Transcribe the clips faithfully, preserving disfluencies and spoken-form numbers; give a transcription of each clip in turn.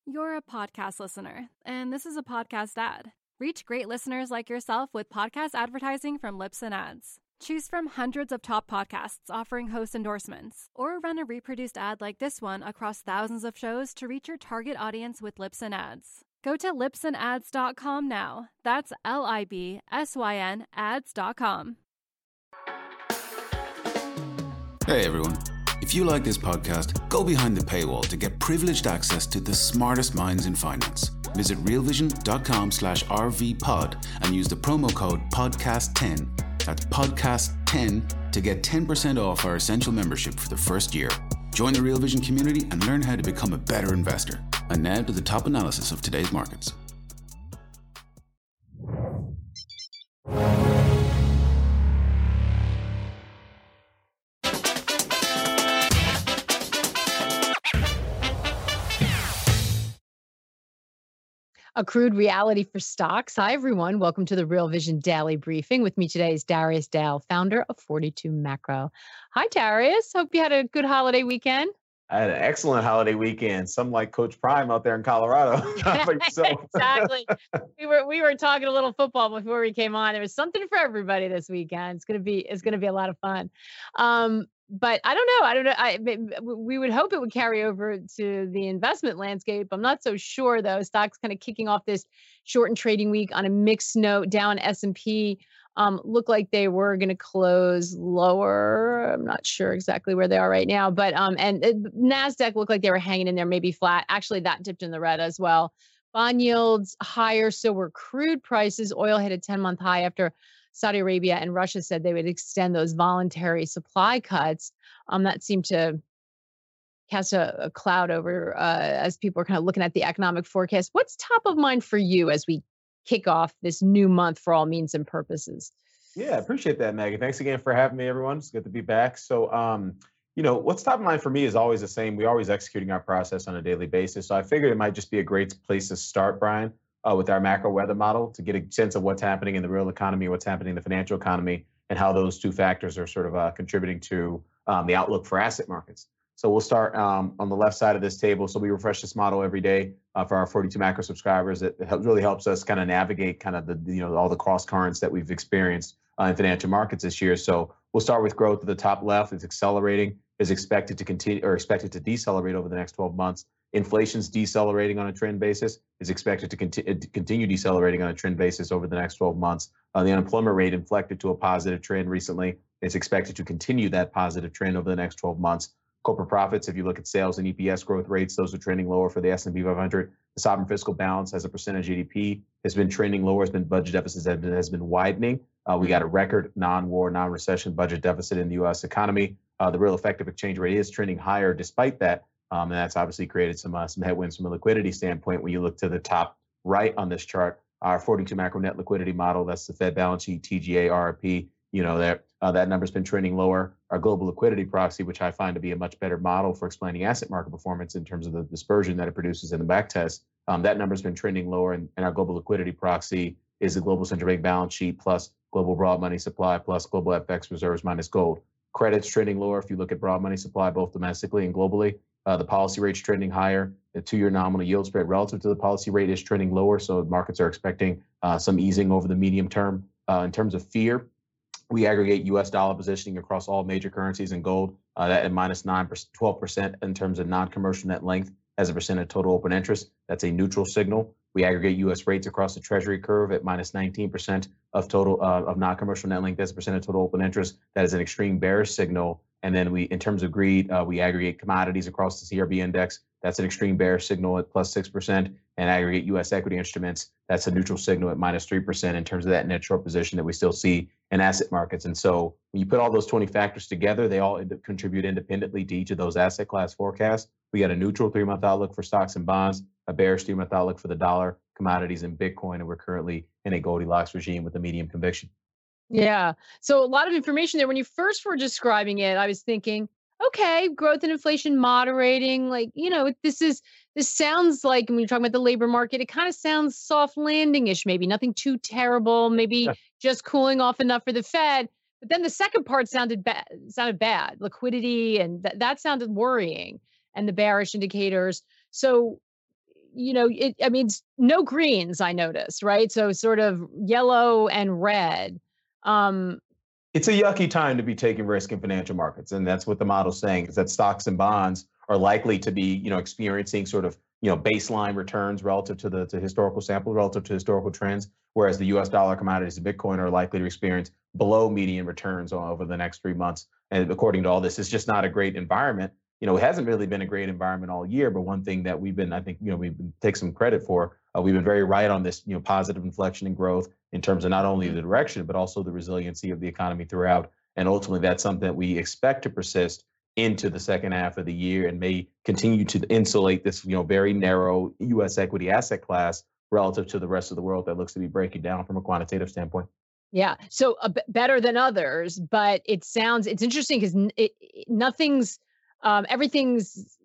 You're a podcast listener, and this is a podcast ad. Reach great listeners like yourself with podcast advertising from Libsyn Ads. Choose from hundreds of top podcasts offering host endorsements, or run a reproduced ad like this one across thousands of shows to reach your target audience with Libsyn Ads. Go to libsyn ads dot com now. That's L I B S Y N ads dot com. Hey everyone. If you like this podcast, go behind the paywall to get privileged access to the smartest minds in finance. Visit realvision.com slash rvpod and use the promo code podcast ten. That's podcast ten to get ten percent off our essential membership for the first year. Join the Real Vision community and learn how to become a better investor. And now to the top analysis of today's markets. A crude reality for stocks. Hi, everyone. Welcome to the Real Vision Daily Briefing. With me today is Darius Dale, founder of forty-two Macro. Hi, Darius. Hope you had a good holiday weekend. I had an excellent holiday weekend. Some like Coach Prime out there in Colorado. Exactly. We were we were talking a little football before we came on. There was something for everybody this weekend. It's gonna be it's gonna be a lot of fun. Um, But I don't know. I don't know. I, we would hope it would carry over to the investment landscape. I'm not so sure, though. Stocks kind of kicking off this shortened trading week on a mixed note. Down S and P um, look like they were going to close lower. I'm not sure exactly where they are right now. But um, and uh, NASDAQ looked like they were hanging in there, maybe flat. Actually, that dipped in the red as well. Bond yields higher. So were crude prices. Oil hit a ten-month high after Saudi Arabia and Russia said they would extend those voluntary supply cuts. Um, that seemed to cast a, a cloud over uh, as people are kind of looking at the economic forecast. What's top of mind for you as we kick off this new month for all means and purposes? Yeah, I appreciate that, Maggie. Thanks again for having me, everyone. It's good to be back. So, um, you know, what's top of mind for me is always the same. We're always executing our process on a daily basis. So I figured it might just be a great place to start, Brian. Uh, with our macro weather model to get a sense of what's happening in the real economy, what's happening in the financial economy, and how those two factors are sort of uh, contributing to um, the outlook for asset markets. So we'll start um, on the left side of this table. So we refresh this model every day uh, for our forty-two Macro subscribers. It, it really helps us kind of navigate kind of the, you know, all the cross currents that we've experienced uh, in financial markets this year. So we'll start with growth at the top left. It's accelerating, is expected to continue or expected to decelerate over the next twelve months. Inflation's decelerating on a trend basis, is expected to conti- continue decelerating on a trend basis over the next twelve months. Uh, the unemployment rate inflected to a positive trend recently. It's expected to continue that positive trend over the next twelve months. Corporate profits, if you look at sales and E P S growth rates, those are trending lower for the S and P five hundred. The sovereign fiscal balance as a percentage of G D P has been trending lower, has been budget deficits has been, has been widening. Uh, we got a record non-war, non-recession budget deficit in the U S economy. Uh, the real effective exchange rate is trending higher despite that. Um, and that's obviously created some uh, some headwinds from a liquidity standpoint. When you look to the top right on this chart, our forty-two Macro net liquidity model, that's the Fed balance sheet, T G A, R R P, you know, that uh, that number's been trending lower. Our global liquidity proxy, which I find to be a much better model for explaining asset market performance in terms of the dispersion that it produces in the back test, um, that number's been trending lower. And, and our global liquidity proxy is the global central bank balance sheet plus global broad money supply plus global F X reserves minus gold. Credit's trending lower if you look at broad money supply, both domestically and globally. Uh, the policy rate's trending higher. The two-year nominal yield spread relative to the policy rate is trending lower, so markets are expecting uh, some easing over the medium term. Uh, in terms of fear, we aggregate U S dollar positioning across all major currencies and gold uh, that at minus nine, twelve percent in terms of non-commercial net length as a percent of total open interest. That's a neutral signal. We aggregate U S rates across the Treasury curve at minus nineteen percent of total uh, of non-commercial net length as a percent of total open interest. That is an extreme bearish signal. And then we, in terms of greed, uh, we aggregate commodities across the C R B index. That's an extreme bearish signal at plus six percent. And aggregate U S equity instruments. That's a neutral signal at minus three percent in terms of that net short position that we still see in asset markets. And so when you put all those twenty factors together, they all ind- contribute independently to each of those asset class forecasts. We got a neutral three-month outlook for stocks and bonds, a bearish three-month outlook for the dollar, commodities, and Bitcoin. And we're currently in a Goldilocks regime with a medium conviction. Yeah. So a lot of information there. When you first were describing it, I was thinking, okay, growth and inflation moderating, like, you know, this is, this sounds like when you're talking about the labor market, it kind of sounds soft landing-ish, maybe nothing too terrible, maybe Yeah. just cooling off enough for the Fed. But then the second part sounded bad, sounded bad, liquidity, and th- that sounded worrying, and the bearish indicators. So, you know, it, I mean, it's no greens, I noticed, right? So sort of yellow and red. Um, It's a yucky time to be taking risk in financial markets. And that's what the model's saying, is that stocks and bonds are likely to be, you know, experiencing sort of, you know, baseline returns relative to the to historical sample, relative to historical trends, whereas the U S dollar, commodities, and Bitcoin are likely to experience below median returns over the next three months. And according to all this, it's just not a great environment. You know, it hasn't really been a great environment all year, but one thing that we've been, I think, you know, we've been take some credit for, uh, we've been very right on this, you know, positive inflection in growth in terms of not only the direction, but also the resiliency of the economy throughout. And ultimately, that's something that we expect to persist into the second half of the year and may continue to insulate this, you know, very narrow U S equity asset class relative to the rest of the world that looks to be breaking down from a quantitative standpoint. Yeah. So uh, b- better than others, but it sounds, it's interesting because n- it, it- nothing's, um, everything's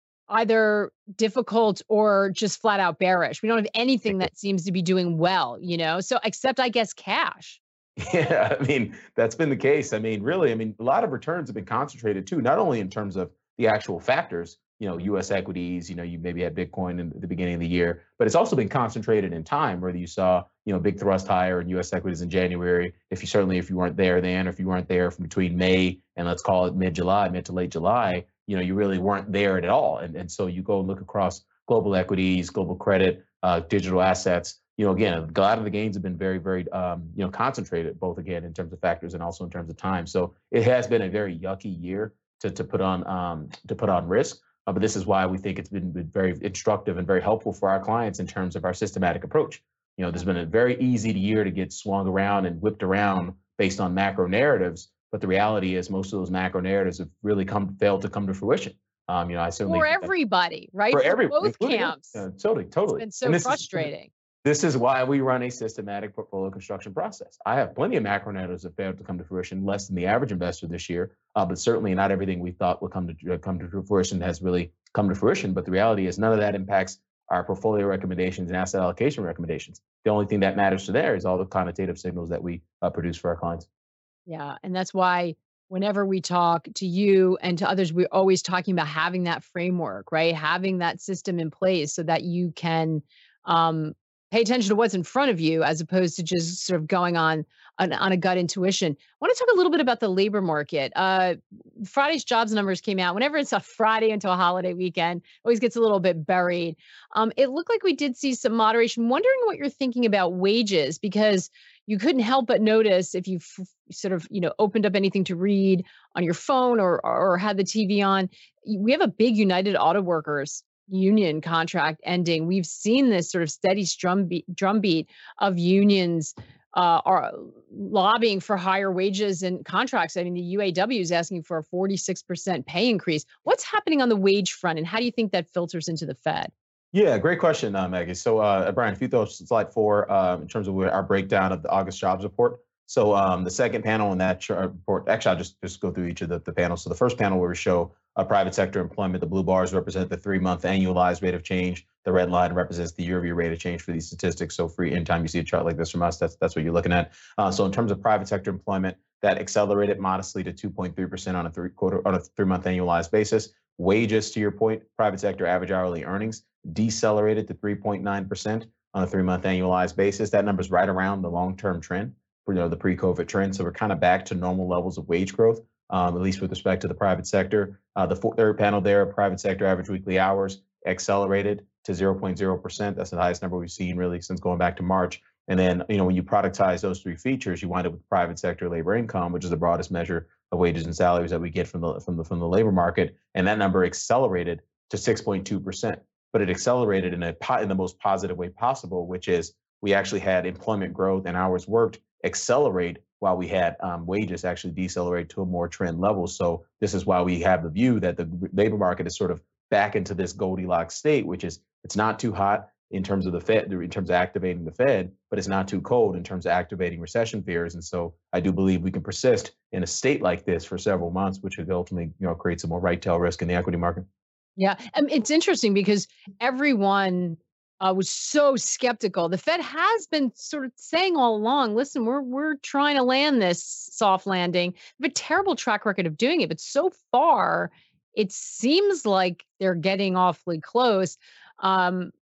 either difficult or just flat out bearish. We don't have anything that seems to be doing well, you know? So except I guess cash. Yeah, I mean, that's been the case. I mean, really, I mean, a lot of returns have been concentrated too, not only in terms of the actual factors, you know, U S equities, you know, you maybe had Bitcoin in the beginning of the year, but it's also been concentrated in time, whether you saw, you know, big thrust higher in U S equities in January. If you certainly, if you weren't there then, or if you weren't there from between May and let's call it mid-July, mid to late July, you know, you really weren't there at all. And, and so you go and look across global equities, global credit, uh, digital assets. You know, again, a lot of the gains have been very, very, um, you know, concentrated, both again in terms of factors and also in terms of time. So it has been a very yucky year to to put on um, to put on risk. Uh, but this is why we think it's been, been very instructive and very helpful for our clients in terms of our systematic approach. You know, there's been a very easy year to get swung around and whipped around based on macro narratives. But the reality is, most of those macro narratives have really come failed to come to fruition. Um, you know, I certainly For everybody, right? For For everyone, both including- camps. uh, totally, totally. It's been And so this is- frustrating. This is why we run a systematic portfolio construction process. I have plenty of macro narratives that failed to come to fruition, less than the average investor this year, uh, but certainly not everything we thought would come to uh, come to fruition has really come to fruition. But the reality is, none of that impacts our portfolio recommendations and asset allocation recommendations. The only thing that matters to there is all the quantitative signals that we uh, produce for our clients. Yeah. And that's why whenever we talk to you and to others, we're always talking about having that framework, right? Having that system in place so that you can um, pay attention to what's in front of you as opposed to just sort of going on on, on a gut intuition. I want to talk a little bit about the labor market. Uh, Friday's jobs numbers came out. Whenever it's a Friday into a holiday weekend, always gets a little bit buried. Um, it looked like we did see some moderation. Wondering what you're thinking about wages, because you couldn't help but notice if you f- sort of, you know, opened up anything to read on your phone or or had the T V on. We have a big United Auto Workers union contract ending. We've seen this sort of steady drumbeat, drumbeat of unions uh, are lobbying for higher wages and contracts. I mean, the U A W is asking for a forty-six percent pay increase. What's happening on the wage front, and how do you think that filters into the Fed? Yeah, great question, uh, Maggie. So, uh, Brian, if you throw slide four uh, in terms of our breakdown of the August jobs report. So um, the second panel in that chart report, actually, I'll just, just go through each of the, the panels. So the first panel where we show uh, private sector employment, the blue bars represent the three-month annualized rate of change. The red line represents the year-over-year rate of change for these statistics. So for anytime you see a chart like this from us, that's that's what you're looking at. Uh, so in terms of private sector employment, that accelerated modestly to two point three percent on a three quarter on a three-month annualized basis. Wages, to your point, private sector average hourly earnings decelerated to three point nine percent on a three-month annualized basis. That number is right around the long-term trend, you know, the pre-COVID trend. So we're kind of back to normal levels of wage growth, um, at least with respect to the private sector. Uh, the four, third panel there, private sector average weekly hours accelerated to zero point zero percent. That's the highest number we've seen really since going back to March. And then, you know, when you productize those three features, you wind up with private sector labor income, which is the broadest measure of wages and salaries that we get from the from the from the labor market. And that number accelerated to six point two percent. But it accelerated in a in the most positive way possible, which is we actually had employment growth and hours worked accelerate while we had um, wages actually decelerate to a more trend level. So this is why we have the view that the labor market is sort of back into this Goldilocks state, which is it's not too hot in terms of the Fed, in terms of activating the Fed, but it's not too cold in terms of activating recession fears. And so I do believe we can persist in a state like this for several months, which would ultimately, you know, create some more right tail risk in the equity market. Yeah, um, it's interesting because everyone uh, was so skeptical. The Fed has been sort of saying all along, listen, we're we're trying to land this soft landing. They have a terrible track record of doing it, but so far, it seems like they're getting awfully close. Um,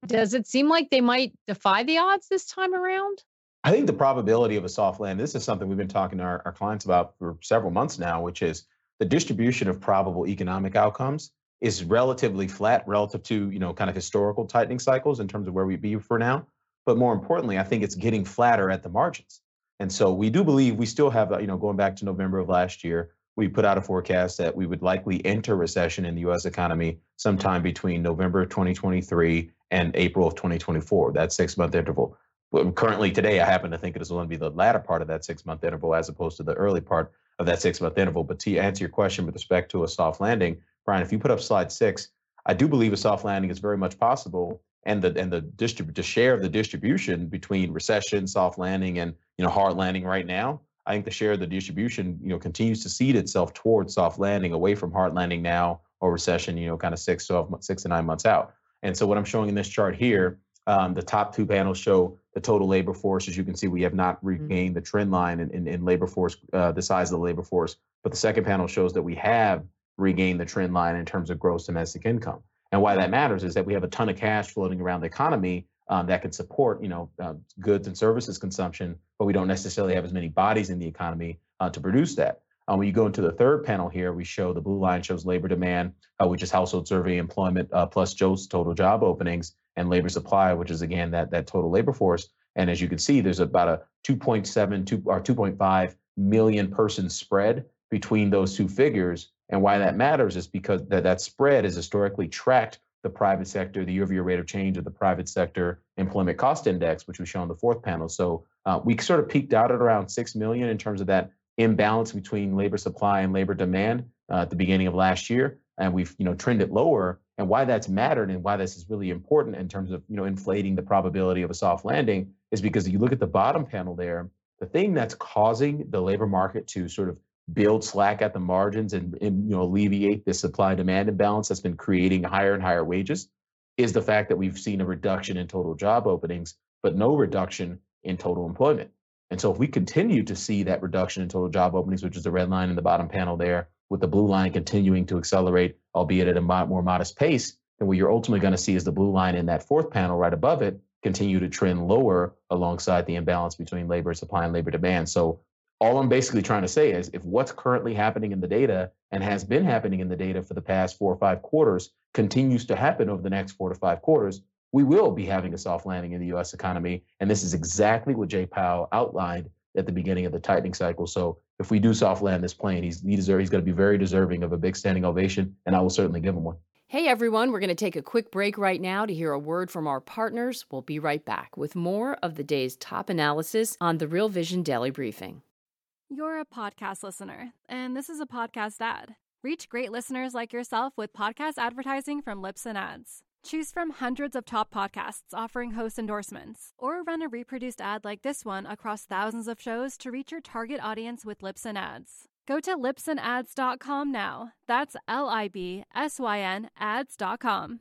Does it seem like they might defy the odds this time around? I think the probability of a soft landing, this is something we've been talking to our, our clients about for several months now, which is the distribution of probable economic outcomes is relatively flat relative to, you know, kind of historical tightening cycles in terms of where we'd be for now. But more importantly, I think it's getting flatter at the margins. And so we do believe we still have, you know, going back to November of last year, we put out a forecast that we would likely enter recession in the U S economy sometime between November of twenty twenty-three and April of twenty twenty-four, that six month interval. But currently today, I happen to think it is going to be the latter part of that six month interval as opposed to the early part of that six month interval. But to answer your question with respect to a soft landing, Brian, if you put up slide six, I do believe a soft landing is very much possible. And the and the distrib- the share of the distribution between recession, soft landing, and you know hard landing right now, I think the share of the distribution you know continues to seed itself towards soft landing, away from hard landing now or recession, you know, kind of six, twelve, six to nine months out. And so what I'm showing in this chart here, um, the top two panels show the total labor force. As you can see, we have not regained the trend line in, in, in labor force, uh, the size of the labor force. But the second panel shows that we have regained the trend line in terms of gross domestic income. And why that matters is that we have a ton of cash floating around the economy um, that can support, you know, uh, goods and services consumption, but we don't necessarily have as many bodies in the economy uh, to produce that. Um, when you go into the third panel here, we show the blue line shows labor demand, uh, which is household survey employment uh, plus Joe's total job openings, and labor supply, which is again that that total labor force. And as you can see, there's about a two point seven two or two point five million person spread between those two figures. And why that matters is because that, that spread has historically tracked the private sector, the year-over-year rate of change of the private sector employment cost index, which we show on the fourth panel. So uh, we sort of peaked out at around six million in terms of that imbalance between labor supply and labor demand uh, at the beginning of last year. And we've, you know, trended lower. And why that's mattered and why this is really important in terms of, you know, inflating the probability of a soft landing is because if you look at the bottom panel there, the thing that's causing the labor market to sort of build slack at the margins and, and you know alleviate this supply demand imbalance that's been creating higher and higher wages is the fact that we've seen a reduction in total job openings, but no reduction in total employment. And so if we continue to see that reduction in total job openings, which is the red line in the bottom panel there, with the blue line continuing to accelerate, albeit at a more modest pace, then what you're ultimately going to see is the blue line in that fourth panel right above it continue to trend lower alongside the imbalance between labor supply and labor demand. So all I'm basically trying to say is if what's currently happening in the data and has been happening in the data for the past four or five quarters continues to happen over the next four to five quarters, we will be having a soft landing in the U S economy. And this is exactly what Jay Powell outlined at the beginning of the tightening cycle. So if we do soft land this plane, he's, he deserve, he's going to be very deserving of a big standing ovation, and I will certainly give him one. Hey everyone, we're going to take a quick break right now to hear a word from our partners. We'll be right back with more of the day's top analysis on the Real Vision Daily Briefing. You're a podcast listener, and this is a podcast ad. Reach great listeners like yourself with podcast advertising from Libsyn Ads. Choose from hundreds of top podcasts offering host endorsements, or run a reproduced ad like this one across thousands of shows to reach your target audience with Libsyn Ads. Go to libsyn ads dot com now. That's L I B S Y N ads dot com.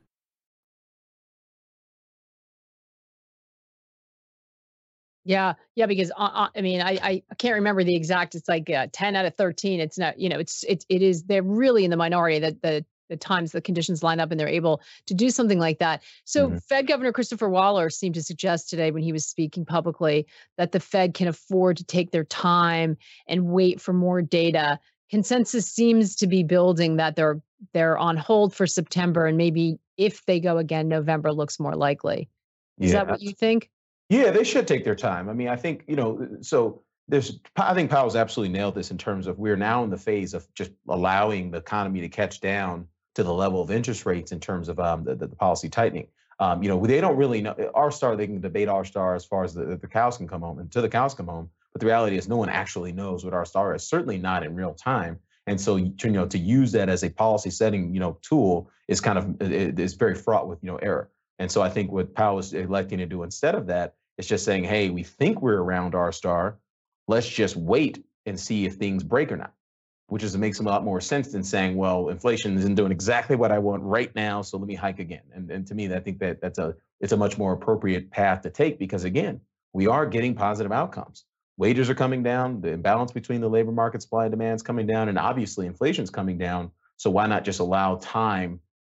Yeah, yeah, because uh, uh, I mean, I I can't remember the exact. It's like uh, ten out of thirteen. It's not, you know, it's it's it is. They're really in the minority that the the times the conditions line up and they're able to do something like that. So mm-hmm. Fed Governor Christopher Waller seemed to suggest today when he was speaking publicly that the Fed can afford to take their time and wait for more data. Consensus seems to be building that they're they're on hold for September, and maybe if they go again, November looks more likely. Is yeah. that what you think? Yeah, they should take their time. I mean, I think, you know, so there's, I think Powell's absolutely nailed this in terms of we're now in the phase of just allowing the economy to catch down to the level of interest rates in terms of um, the, the policy tightening. Um, you know, they don't really know. R-star, they can debate R-star as far as the, the cows can come home, and to the cows come home. But the reality is no one actually knows what R-star is, certainly not in real time. And so, you know, to use that as a policy setting, you know, tool is kind of, it, it's very fraught with, you know, error. And so I think what Powell is electing to do instead of that is just saying, hey, we think we're around R-star. Let's just wait and see if things break or not, which is, it makes a lot more sense than saying, well, inflation isn't doing exactly what I want right now, so let me hike again. And, and to me, I think that that's a, it's a much more appropriate path to take because, again, we are getting positive outcomes. Wages are coming down, the imbalance between the labor market supply and demand is coming down, and obviously inflation is coming down. So why not just allow time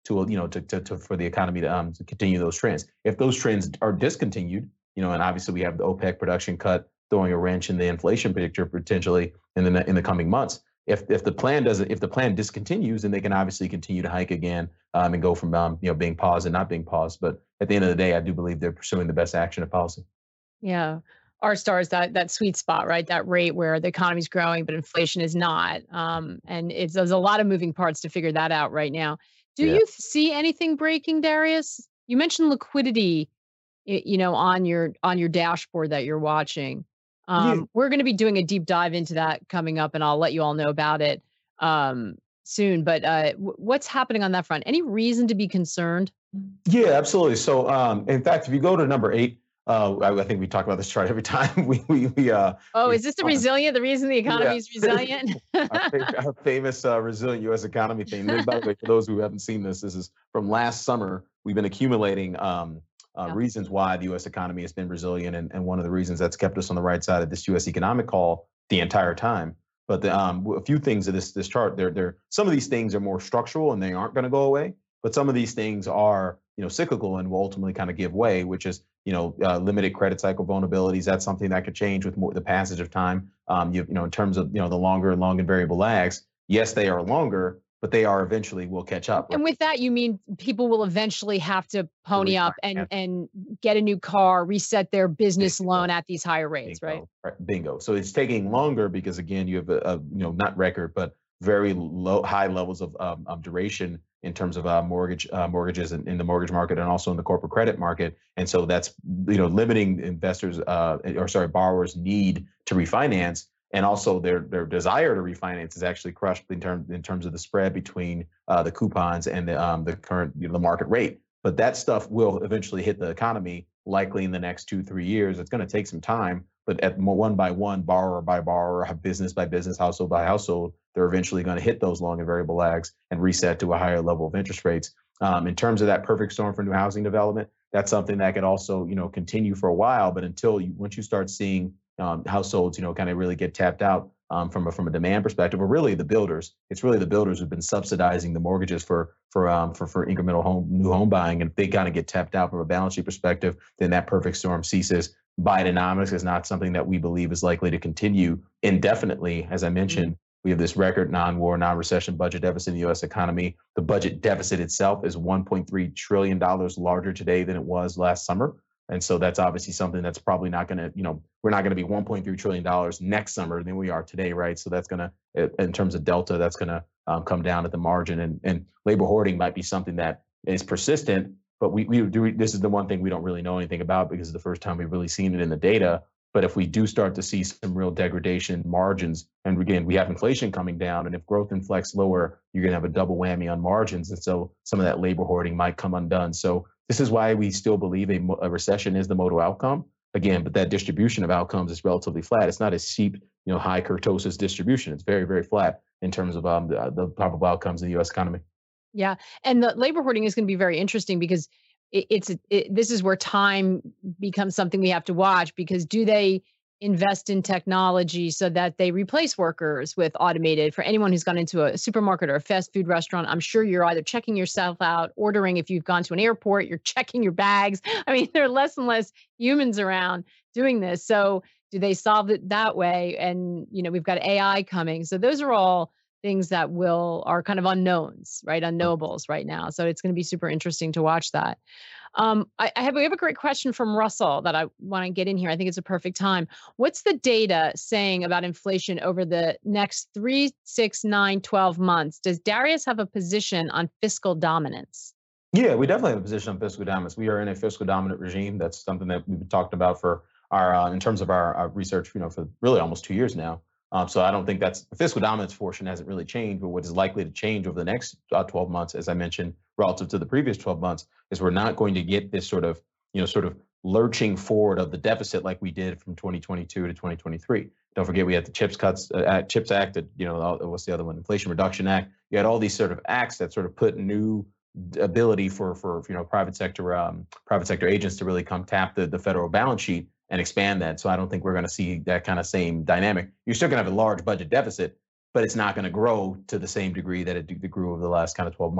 to, you know, to, to, to for the economy to, um, to continue those trends. If those trends are discontinued, you know, and obviously we have the OPEC production cut throwing a wrench in the inflation picture potentially in the in the coming months. If if the plan doesn't, if the plan discontinues, then they can obviously continue to hike again um, and go from um, you know being paused and not being paused. But at the end of the day, I do believe they're pursuing the best action of policy. Yeah. R star is that that sweet spot, right? That rate where the economy's growing, but inflation is not. Um, and it's there's a lot of moving parts to figure that out right now. Do Yeah. you see anything breaking, Darius? You mentioned liquidity, y- you know, on your on your dashboard that you're watching. Yeah. Um, we're going to be doing a deep dive into that coming up, and I'll let you all know about it um, soon. But uh, w- what's happening on that front? Any reason to be concerned? Yeah, absolutely. So, um, in fact, if you go to number eight, uh, I, I think we talk about this chart every time we we, we uh, Oh, we is this the resilient? The reason the economy is resilient? our, fa- our famous uh, resilient U S economy thing. And by the way, for those who haven't seen this, this is from last summer. We've been accumulating um, uh, Yeah. reasons why the U S economy has been resilient, and, and one of the reasons that's kept us on the right side of this U S economic call the entire time. But the, um, a few things of this this chart, there, there, some of these things are more structural and they aren't going to go away. But some of these things are, you know, cyclical and will ultimately kind of give way, which is, you know, uh, limited credit cycle vulnerabilities. That's something that could change with more, the passage of time. Um, you, you know, in terms of, you know, the longer and long and variable lags. Yes, they are longer, but they are eventually will catch up. And with that, you mean people will eventually have to pony up and refinance. and get a new car, reset their business Bingo. loan at these higher rates, right? Bingo. Right, bingo. So it's taking longer because again, you have a, a you know not record, but very low, high levels of um, um, duration in terms of uh, mortgage uh, mortgages in, in the mortgage market and also in the corporate credit market. And so that's you know limiting investors uh, or sorry borrowers' need to refinance, and also their their desire to refinance is actually crushed in terms in terms of the spread between uh, the coupons and the um, the current you know, the market rate. But that stuff will eventually hit the economy, likely in the next two three years. It's going to take some time, but at mo- one by one, borrower by borrower, business by business, household by household, they're eventually going to hit those long and variable lags and reset to a higher level of interest rates. Um, in terms of that perfect storm for new housing development, that's something that could also, you know, continue for a while. But until you, once you start seeing um, households, you know, kind of really get tapped out um, from a from a demand perspective, or really the builders, it's really the builders who've been subsidizing the mortgages for for um, for for incremental home new home buying, and if they kind of get tapped out from a balance sheet perspective, then that perfect storm ceases. Bidenomics is not something that we believe is likely to continue indefinitely. As I mentioned, we have this record non-war, non-recession budget deficit in the U S economy. The budget deficit itself is one point three trillion dollars larger today than it was last summer. And so that's obviously something that's probably not going to, you know, we're not going to be one point three trillion dollars next summer than we are today, right? So that's going to, in terms of delta, that's going to um, come down at the margin. And, and labor hoarding might be something that is persistent, but we, we do, this is the one thing we don't really know anything about because it's the first time we've really seen it in the data. But if we do start to see some real degradation margins, and again, we have inflation coming down, and if growth inflects lower, you're going to have a double whammy on margins. And so some of that labor hoarding might come undone. So this is why we still believe a, a recession is the modal outcome. Again, but that distribution of outcomes is relatively flat. It's not a steep, you know, high kurtosis distribution. It's very, very flat in terms of um, the, the probable outcomes in the U S economy. Yeah. And the labor hoarding is going to be very interesting because it, it's it, this is where time becomes something we have to watch, because do they invest in technology so that they replace workers with automated? For anyone who's gone into a supermarket or a fast food restaurant, I'm sure you're either checking yourself out, ordering. If you've gone to an airport, you're checking your bags. I mean, there are less and less humans around doing this. So do they solve it that way? And, you know, we've got A I coming. So those are all things that will are kind of unknowns, right? Unknowables right now. So it's going to be super interesting to watch that. Um, I, I have we have a great question from Russell that I want to get in here. I think it's a perfect time. What's the data saying about inflation over the next three, six, nine, twelve months? Does Darius have a position on fiscal dominance? Yeah, we definitely have a position on fiscal dominance. We are in a fiscal dominant regime. That's something that we've been talking about for our, uh, in terms of our, our research, you know, for really almost two years now. Um, so I don't think that's the fiscal dominance portion hasn't really changed, but what is likely to change over the next uh, twelve months, as I mentioned, relative to the previous twelve months, is we're not going to get this sort of, you know, sort of lurching forward of the deficit like we did from twenty twenty-two to twenty twenty-three. Don't forget we had the CHIPS cuts, uh, Act, CHIPS Act, you know, what's the other one? Inflation Reduction Act. You had all these sort of acts that sort of put new ability for for you know private sector um, private sector agents to really come tap the the federal balance sheet and expand that. So I don't think we're going to see that kind of same dynamic. You're still going to have a large budget deficit, but it's not going to grow to the same degree that it, it grew over the last kind of twelve months.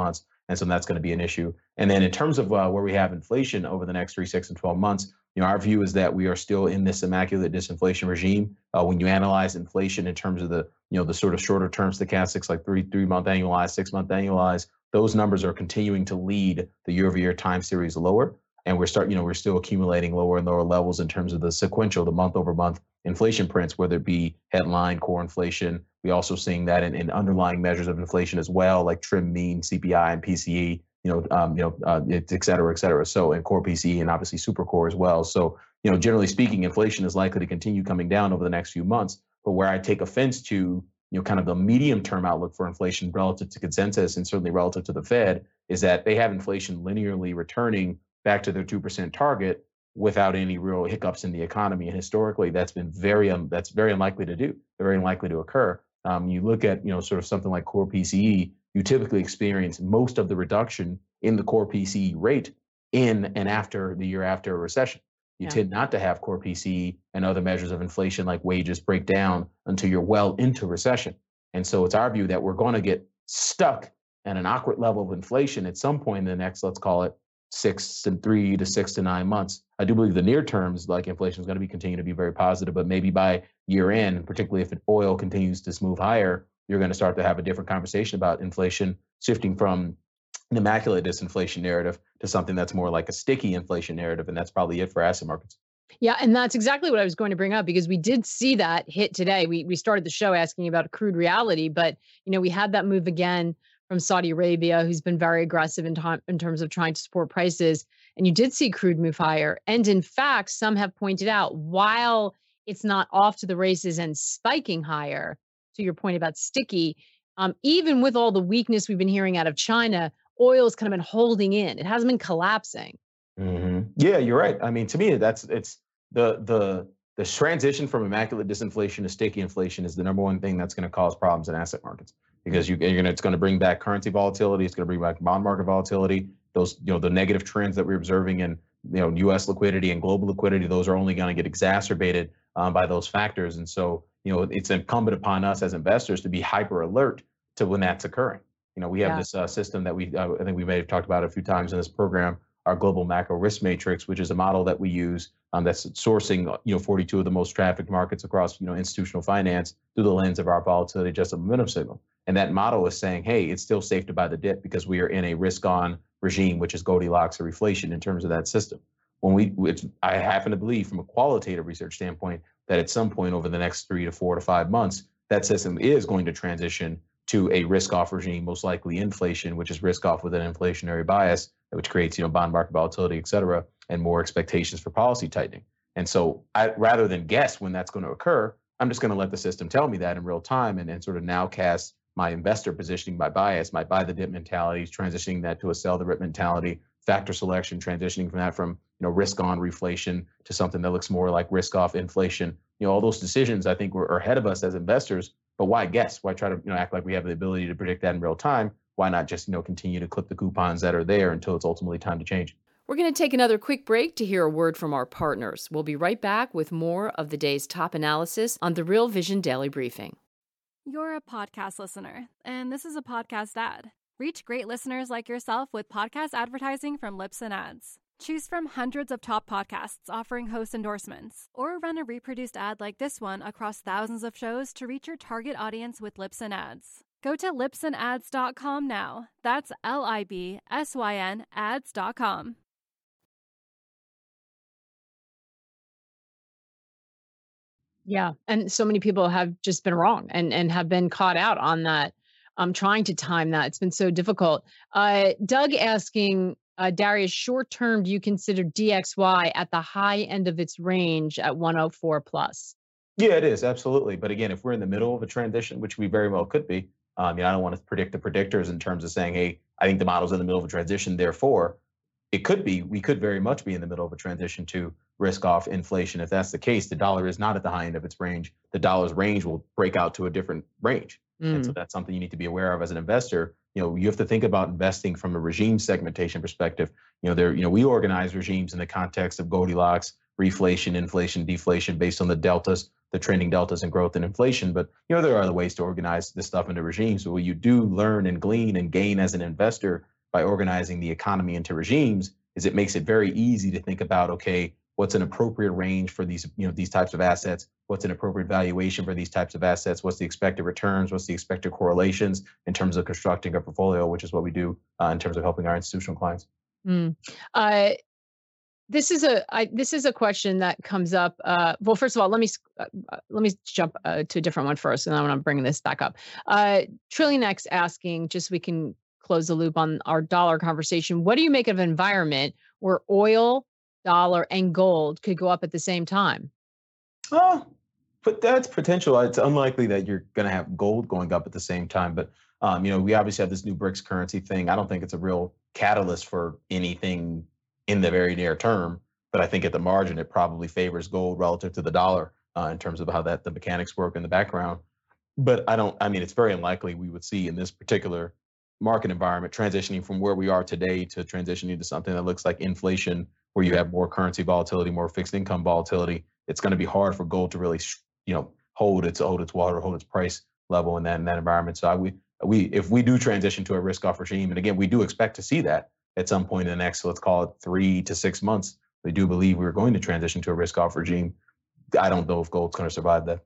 And so that's going to be an issue. And then in terms of uh, where we have inflation over the next three, six, and twelve months, you know, our view is that we are still in this immaculate disinflation regime. Uh, when you analyze inflation in terms of the, you know, the sort of shorter term stochastics, like three, three month annualized, six month annualized, those numbers are continuing to lead the year over year time series lower. And we're starting, you know, we're still accumulating lower and lower levels in terms of the sequential, the month over month inflation prints, whether it be headline core inflation. We also seeing that in, in underlying measures of inflation as well, like trim mean, C P I, and P C E. You know, um, you know, uh, et cetera, et cetera. So, and core P C E and obviously super core as well. So, you know, generally speaking, inflation is likely to continue coming down over the next few months. But where I take offense to, you know, kind of the medium term outlook for inflation relative to consensus and certainly relative to the Fed is that they have inflation linearly returning back to their two percent target without any real hiccups in the economy. And historically, that's been very, um, that's very unlikely to do, very unlikely to occur. Um, you look at, you know, sort of something like core P C E, you typically experience most of the reduction in the core P C E rate in and after the year after a recession. You yeah. tend not to have core P C E and other measures of inflation like wages break down until you're well into recession. And so it's our view that we're going to get stuck at an awkward level of inflation at some point in the next, let's call it six and three to six to nine months. I do believe the near terms, like inflation is going to be continue to be very positive, but maybe by year end, particularly if oil continues to move higher, you're going to start to have a different conversation about inflation shifting from an immaculate disinflation narrative to something that's more like a sticky inflation narrative. And that's probably it for asset markets. Yeah, and that's exactly what I was going to bring up, because we did see that hit today. We we started the show asking about crude reality, but you know, we had that move again from Saudi Arabia, who's been very aggressive in, time, in terms of trying to support prices. And you did see crude move higher. And in fact, some have pointed out, while it's not off to the races and spiking higher, to your point about sticky, um, even with all the weakness we've been hearing out of China, oil's kind of been holding in. It hasn't been collapsing. Mm-hmm. Yeah, you're right. I mean, to me, that's it's the the the transition from immaculate disinflation to sticky inflation is the number one thing that's going to cause problems in asset markets, because you, you're gonna, it's going to bring back currency volatility. It's going to bring back bond market volatility. Those, you know, the negative trends that we're observing in, you know, U S liquidity and global liquidity, those are only going to get exacerbated um, by those factors. And so, you know, it's incumbent upon us as investors to be hyper alert to when that's occurring. You know, we have yeah. this uh, system that we, uh, I think we may have talked about a few times in this program, our global macro risk matrix, which is a model that we use um, that's sourcing, you know, forty-two of the most trafficked markets across, you know, institutional finance through the lens of our volatility adjusted momentum signal. And that model is saying, hey, it's still safe to buy the dip because we are in a risk-on regime, which is Goldilocks or reflation in terms of that system. When we, it's, I happen to believe from a qualitative research standpoint that at some point over the next three to four to five months, that system is going to transition to a risk-off regime, most likely inflation, which is risk-off with an inflationary bias, which creates, you know, bond market volatility, et cetera, and more expectations for policy tightening. And so I, rather than guess when that's going to occur, I'm just going to let the system tell me that in real time and, and sort of now cast my investor positioning by bias, my buy the dip mentality, transitioning that to a sell the rip mentality, factor selection, transitioning from that from, you know, risk on reflation to something that looks more like risk off inflation. You know, all those decisions I think are ahead of us as investors, but why guess? Why try to, you know, act like we have the ability to predict that in real time? Why not just, you know, continue to clip the coupons that are there until it's ultimately time to change? We're going to take another quick break to hear a word from our partners. We'll be right back with more of the day's top analysis on the Real Vision Daily Briefing. You're a podcast listener, and this is a podcast ad. Reach great listeners like yourself with podcast advertising from Libsyn Ads. Choose from hundreds of top podcasts offering host endorsements, or run a reproduced ad like this one across thousands of shows to reach your target audience with Libsyn Ads. Go to libsyn ads dot com now. That's L I B S Y N ads dot com. Yeah. And so many people have just been wrong and, and have been caught out on that, um, trying to time that. It's been so difficult. Uh, Doug asking, uh, Darius, short term, do you consider D X Y at the high end of its range at one oh four plus? Yeah, it is. Absolutely. But again, if we're in the middle of a transition, which we very well could be, um, you know, I don't want to predict the predictors in terms of saying, hey, I think the model's in the middle of a transition. Therefore, it could be, we could very much be in the middle of a transition to risk off inflation. If that's the case, the dollar is not at the high end of its range. The dollar's range will break out to a different range. Mm. And so that's something you need to be aware of as an investor. You know, you have to think about investing from a regime segmentation perspective. You know, there, you know, we organize regimes in the context of Goldilocks, reflation, inflation, deflation, based on the deltas, the trending deltas and growth and inflation. But, you know, there are other ways to organize this stuff into regimes. So what you do learn and glean and gain as an investor by organizing the economy into regimes is it makes it very easy to think about, okay, what's an appropriate range for these, you know, these types of assets? What's an appropriate valuation for these types of assets? What's the expected returns? What's the expected correlations in terms of constructing a portfolio, which is what we do uh, in terms of helping our institutional clients. Mm. Uh, this is a I, this is a question that comes up. Uh, well, first of all, let me uh, let me jump uh, to a different one first, and then I'm bringing this back up. Uh, TrillionX asking, just so we can close the loop on our dollar conversation. What do you make of an environment where oil, dollar, and gold could go up at the same time? Oh, but that's potential. It's unlikely that you're going to have gold going up at the same time. But um, you know, we obviously have this new BRICS currency thing. I don't think it's a real catalyst for anything in the very near term. But I think at the margin, it probably favors gold relative to the dollar uh, in terms of how that the mechanics work in the background. But I don't. I mean, it's very unlikely we would see in this particular market environment transitioning from where we are today to transitioning to something that looks like inflation, where you have more currency volatility, more fixed income volatility. It's going to be hard for gold to really, you know, hold its hold its water, hold its price level in that in that environment. So I, we we if we do transition to a risk off regime, and again, we do expect to see that at some point in the next, let's call it three to six months. We do believe we're going to transition to a risk off regime. I don't know if gold's going to survive that.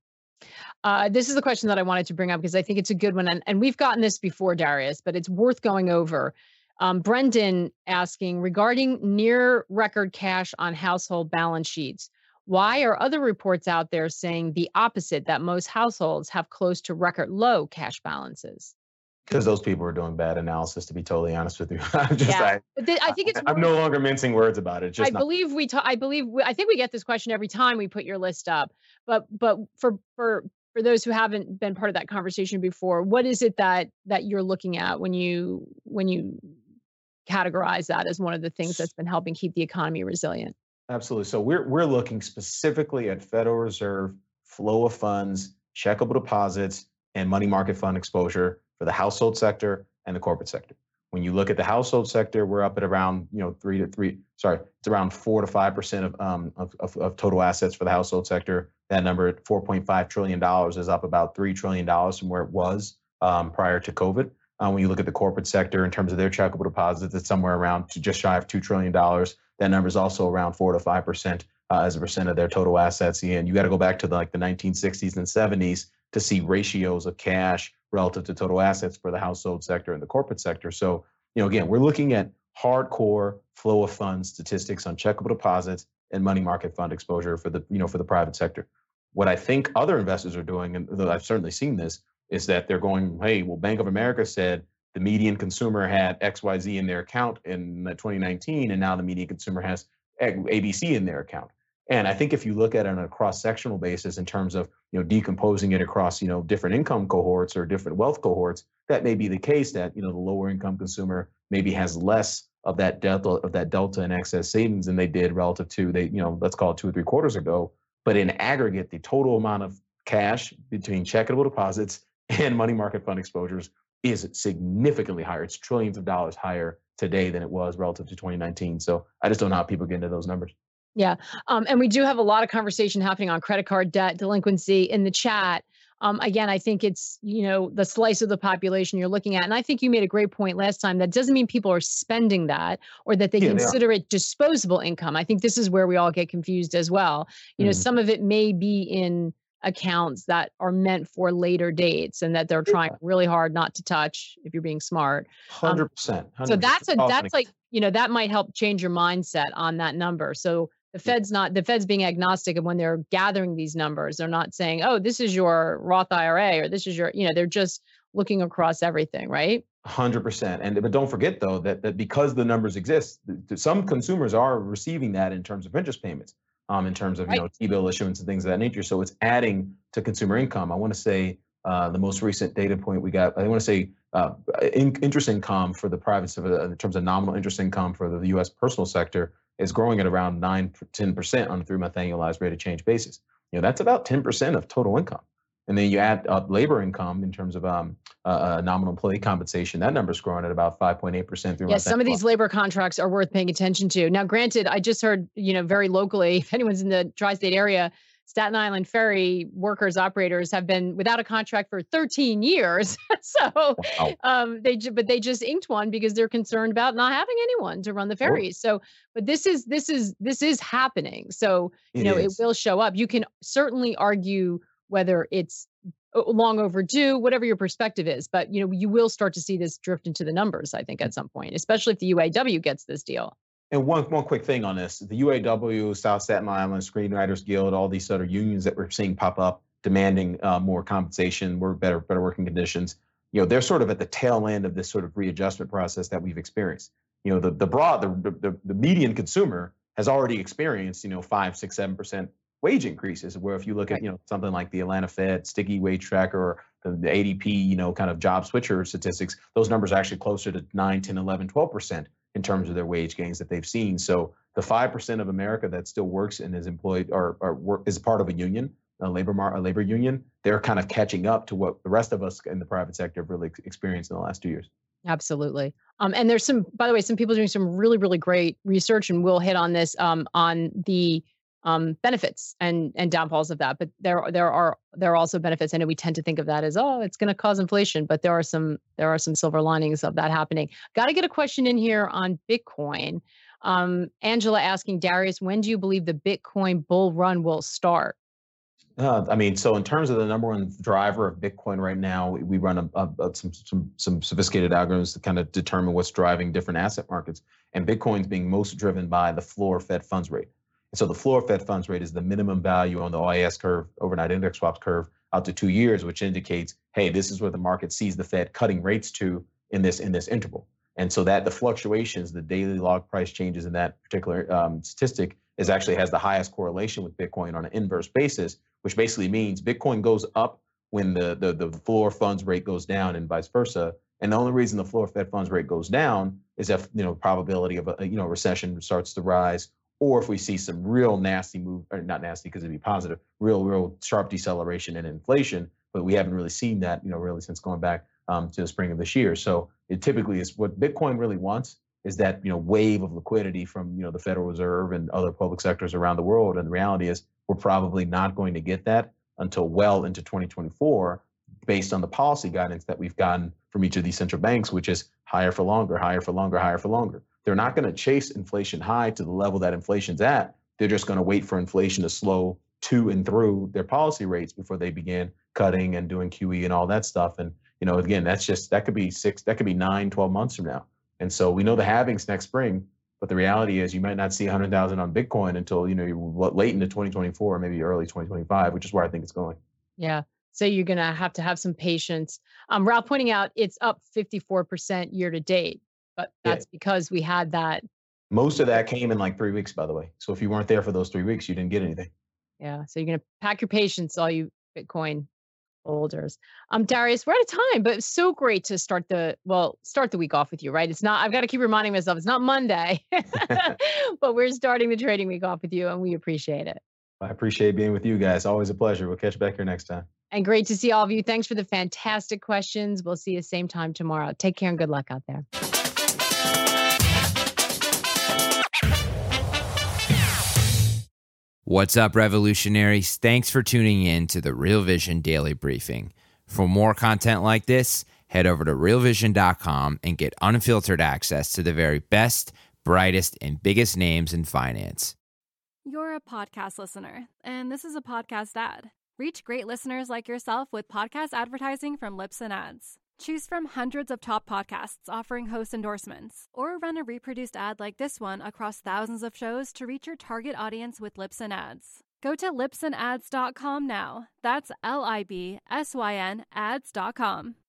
Uh, this is the question that I wanted to bring up because I think it's a good one. And, and we've gotten this before, Darius, but it's worth going over. Um, Brendan asking, regarding near record cash on household balance sheets, why are other reports out there saying the opposite, that most households have close to record low cash balances? Because those people are doing bad analysis, to be totally honest with you. I'm just, yeah. I, but th- I think it's. I'm no longer mincing words about it. Just I not- believe we. Ta- I believe. We, I think we get this question every time we put your list up. But but for for for those who haven't been part of that conversation before, what is it that that you're looking at when you when you categorize that as one of the things that's been helping keep the economy resilient? Absolutely. So we're we're looking specifically at Federal Reserve flow of funds, checkable deposits, and money market fund exposure for the household sector and the corporate sector. When you look at the household sector, we're up at around, you know, three to three, sorry, it's around four to five percent of um of, of, of total assets for the household sector. That number at four point five trillion dollars is up about three trillion dollars from where it was um, prior to COVID. Uh, when you look at the corporate sector in terms of their checkable deposits, it's somewhere around to just shy of two trillion dollars. That number is also around four to five percent uh, as a percent of their total assets. And you got to go back to the, like the nineteen sixties and seventies to see ratios of cash relative to total assets for the household sector and the corporate sector. So, you know, again, we're looking at hardcore flow of funds statistics on checkable deposits and money market fund exposure for the, you know, for the private sector. What I think other investors are doing, and I've certainly seen this, is that they're going, hey, well, Bank of America said the median consumer had X Y Z in their account in twenty nineteen, and now the median consumer has A B C in their account. And I think if you look at it on a cross-sectional basis in terms of, you know, decomposing it across, you know, different income cohorts or different wealth cohorts, that may be the case that, you know, the lower income consumer maybe has less of that delta of that delta in excess savings than they did relative to they, you know, let's call it two or three quarters ago. But in aggregate, the total amount of cash between checkable deposits and money market fund exposures is significantly higher. It's trillions of dollars higher today than it was relative to twenty nineteen. So I just don't know how people get into those numbers. Yeah. Um, and we do have a lot of conversation happening on credit card debt delinquency in the chat. Um, again, I think it's, you know, the slice of the population you're looking at. And I think you made a great point last time. That doesn't mean people are spending that or that they yeah, consider they it disposable income. I think this is where we all get confused as well. You mm. know, some of it may be in accounts that are meant for later dates and that they're trying really hard not to touch if you're being smart. one hundred percent. Um, so that's a, that's like, you know, that might help change your mindset on that number. So the Fed's not, the Fed's being agnostic of when they're gathering these numbers. They're not saying, oh, this is your Roth I R A or this is your, you know, they're just looking across everything, right? one hundred percent. And but don't forget, though, that, that because the numbers exist, some consumers are receiving that in terms of interest payments, um, in terms of, you right. know, T-bill issuance and things of that nature. So it's adding to consumer income. I want to say uh, the most recent data point we got, I want to say uh, in, interest income for the private, in terms of nominal interest income for the U S personal sector, is growing at around nine, ten percent on a three-month annualized rate of change basis. You know, that's about ten percent of total income. And then you add up labor income in terms of um, uh, nominal employee compensation. That number's growing at about five point eight percent. Yes, some of these labor contracts are worth paying attention to. Now, granted, I just heard, you know, very locally, if anyone's in the tri-state area, Staten Island ferry workers, operators have been without a contract for thirteen years. so, Wow. um, they, ju- but they just inked one because they're concerned about not having anyone to run the Sure. ferries. So, but this is, this is, this is happening. So, you It know, it is. will show up. You can certainly argue whether it's o- long overdue, whatever your perspective is, but you know, you will start to see this drift into the numbers, I think, at some point, especially if the U A W gets this deal. And one one quick thing on this: the U A W, South Staten Island, Screenwriters Guild, all these other unions that we're seeing pop up demanding uh, more compensation, more better better working conditions. You know, they're sort of at the tail end of this sort of readjustment process that we've experienced. You know, the the broad the the, the median consumer has already experienced, you know, five, six, seven percent wage increases. Where if you look at, you know, something like the Atlanta Fed sticky wage tracker or the, the A D P, you know, kind of job switcher statistics, those numbers are actually closer to nine, ten, eleven, twelve percent in terms of their wage gains that they've seen. So the five percent of America that still works and is employed or, or work, is part of a union, a labor mar- a labor union, they're kind of catching up to what the rest of us in the private sector have really experienced in the last two years. Absolutely. Um, and there's some, by the way, some people doing some really, really great research, and we'll hit on this um, on the um, benefits and and downfalls of that. But there there are there are also benefits. I know we tend to think of that as, oh, it's going to cause inflation, but there are some there are some silver linings of that happening. Got to get a question in here on Bitcoin. Um, Angela asking Darius, when do you believe the Bitcoin bull run will start? Uh, I mean, so in terms of the number one driver of Bitcoin right now, we, we run a, a, a, some, some some sophisticated algorithms to kind of determine what's driving different asset markets. And Bitcoin's being most driven by the floor Fed funds rate. And so the floor Fed funds rate is the minimum value on the O I S curve, overnight index swaps curve, out to two years, which indicates, hey, this is where the market sees the Fed cutting rates to in this in this interval. And so that the fluctuations, the daily log price changes in that particular um, statistic is actually has the highest correlation with Bitcoin on an inverse basis, which basically means Bitcoin goes up when the, the, the floor funds rate goes down and vice versa. And the only reason the floor Fed funds rate goes down is if, you know, probability of a, you know, recession starts to rise, or if we see some real nasty move, or not nasty because it'd be positive, real, real sharp deceleration in inflation. But we haven't really seen that, you know, really since going back um, to the spring of this year. So it typically is what Bitcoin really wants is that, you know, wave of liquidity from, you know, the Federal Reserve and other public sectors around the world. And the reality is we're probably not going to get that until well into twenty twenty-four, based on the policy guidance that we've gotten from each of these central banks, which is higher for longer, higher for longer, higher for longer. They're not going to chase inflation high to the level that inflation's at. They're just going to wait for inflation to slow to and through their policy rates before they begin cutting and doing Q E and all that stuff. And, you know, again, that's just, that could be six, that could be nine, twelve months from now. And so we know the halvings next spring, but the reality is you might not see one hundred thousand on Bitcoin until, you know, you're late into twenty twenty-four, maybe early twenty twenty-five, which is where I think it's going. Yeah. So you're going to have to have some patience. Um, Ralph pointing out it's up fifty-four percent year to date, but that's yeah. because we had that. Most of that came in like three weeks, by the way. So if you weren't there for those three weeks, you didn't get anything. Yeah. So you're going to pack your patience, all you Bitcoin holders. Um, Darius, we're out of time, but it's so great to start the, well, start the week off with you, right? It's not, I've got to keep reminding myself, it's not Monday, but we're starting the trading week off with you and we appreciate it. I appreciate being with you guys. Always a pleasure. We'll catch you back here next time. And great to see all of you. Thanks for the fantastic questions. We'll see you same time tomorrow. Take care and good luck out there. What's up, revolutionaries? Thanks for tuning in to the Real Vision Daily Briefing. For more content like this, head over to real vision dot com and get unfiltered access to the very best, brightest, and biggest names in finance. You're a podcast listener, and this is a podcast ad. Reach great listeners like yourself with podcast advertising from Libsyn Ads. Choose from hundreds of top podcasts offering host endorsements, or run a reproduced ad like this one across thousands of shows to reach your target audience with Libsyn Ads. Go to libsyn ads dot com now. That's L I B S Y N ads dot com.